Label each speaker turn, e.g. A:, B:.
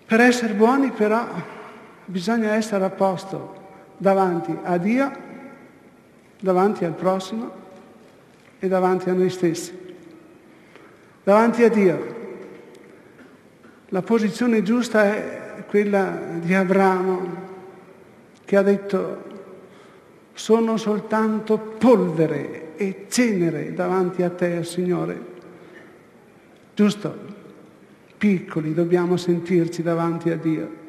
A: Per essere buoni però bisogna essere a posto davanti a Dio, davanti al prossimo e davanti a noi stessi. Davanti a Dio. La posizione giusta è quella di Abramo, che ha detto: sono soltanto polvere e cenere davanti a te, Signore. Giusto? Piccoli dobbiamo sentirci davanti a Dio.